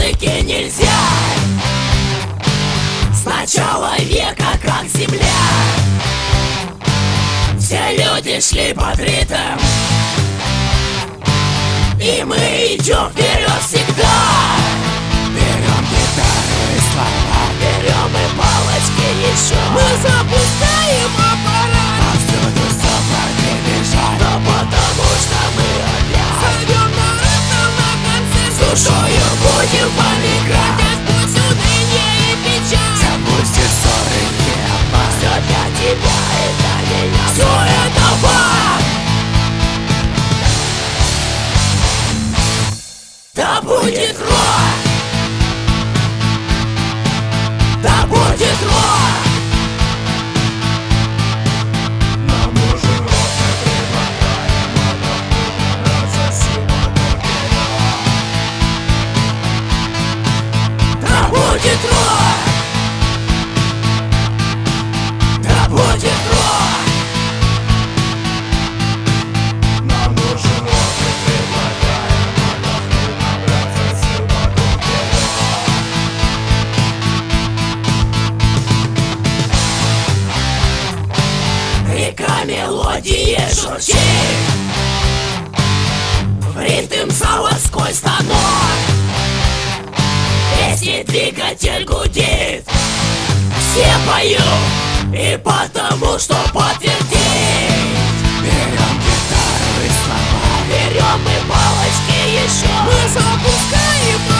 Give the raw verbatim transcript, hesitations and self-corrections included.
музыки нельзя. С начала века, как земля, все люди шли под ритм, и мы идем вперед всегда. Берем гитару и слова, берем и палочки еще. Мы запускаем аппарат, повсюду сопорты бежат, но потому что мы опять зовем народ на концерт. С душою будем помигать, пусть уныние и печаль, запустит ссоры и обман. Все для тебя и для меня, все это вам. Да будет рок! Да будет рок! Нам нужен рок, мы предлагаем отдохнуть, набраться сил, потом вперед. Да будет рок! Да будет рок! Нам нужен рок, мы предлагаем отдохнуть, набраться сил, потом вперед. Река мелодии журчит, в ритм заводской станок, песни двигатель гудит. Все поют, и потому что подтвердить. Берем гитару и слова, берем и палочки еще. Мы запускаем